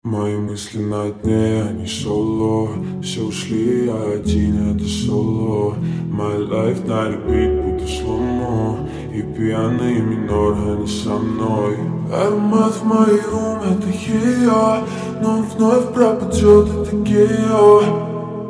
Мои мысли на дне, они соло. Все ушли, я один, это соло. My life на repeat, будто сломо. И пьяный минор, они со мной. Аромат в моей рум, это ее. Но он вновь пропадет, это гео.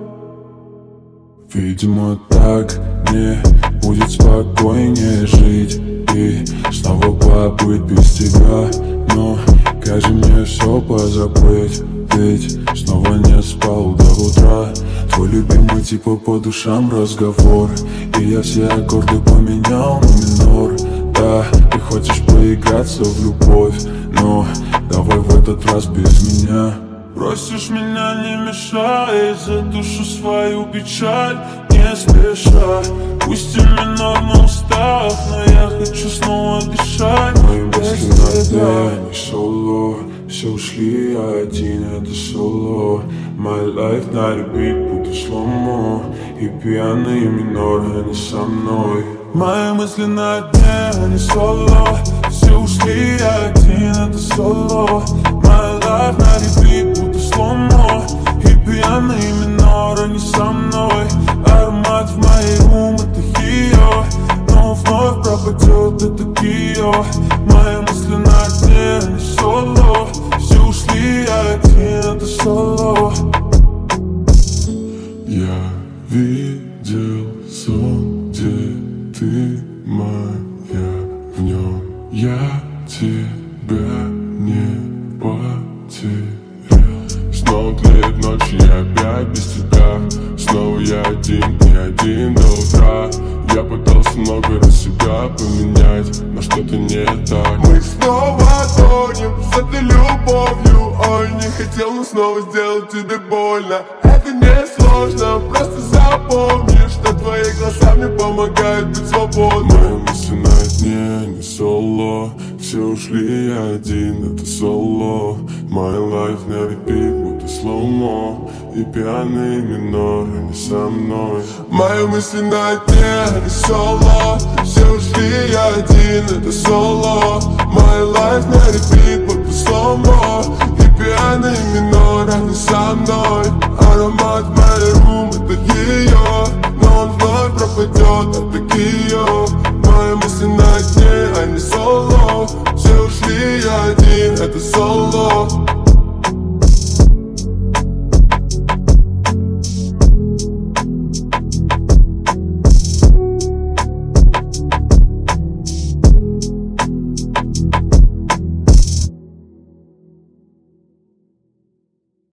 Видимо, так мне будет спокойнее жить. И снова побыть без тебя. Но как же мне все позабыть, ведь снова не спал до утра. Твой любимый типа по душам разговор. И я все аккорды поменял на минор. Да, ты хочешь поиграться в любовь, но давай в этот раз без меня. Просишь меня не мешай, за душу свою печаль не спеша. Пусть и минор на устах, но я хочу снова дышать. Мои мысли на дне, они соло. Все ушли, я один, это соло. My life на repeat, будто сломо. И пьяный минор, они со мной. Мои мысли на дне, они соло. Все ушли, я один, это соло. My life на repeat, будто сломо. И пьяный минор, они со мной. Аромат в моей рум, это ее. Но вновь пропадет, это гео. Мои мысли на дне, они соло. Все ушли, я один, это соло. Я видел сон, где ты моя, в нем я тебя не потерял. Снова тлеет ночь, и опять без тебя. Снова я один, и один до утра. Я пытался много раз себя поменять, но что-то не так. Мы снова тонем с этой любовью. Ой, не хотел, но снова сделать тебе больно. Это не сложно, просто запомни, что твои глаза мне помогают быть свободным. Мои мысли на дне, не соло. Все ушли, я один, это соло. My life на repeat, будто сломо. И пьяный минор, они со мной. Мои мысли на дне, они соло. Все ушли, я один, это соло. My life на repeat, будто сломо.